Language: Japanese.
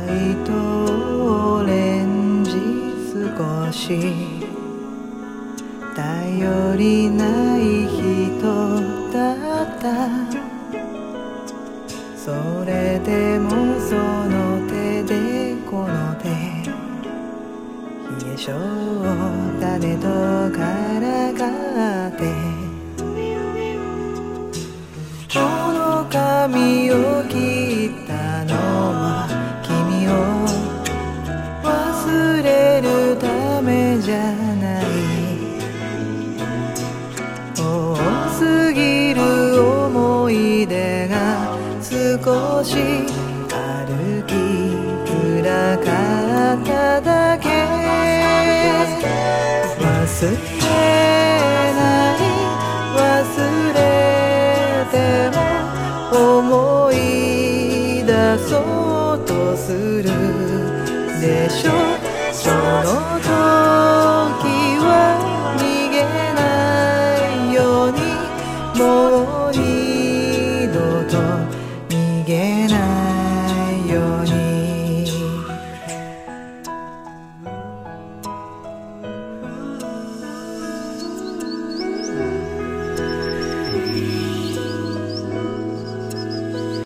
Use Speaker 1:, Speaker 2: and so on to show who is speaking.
Speaker 1: イトオレンジ少し頼りない人だった。それでもその手でこの手冷え性種とからかってこの髪を切ったのは君を忘れるためじゃない。多すぎる思い出が少し歩きづらかっただけ。忘れない忘れても思い出そうとするでしょ。その時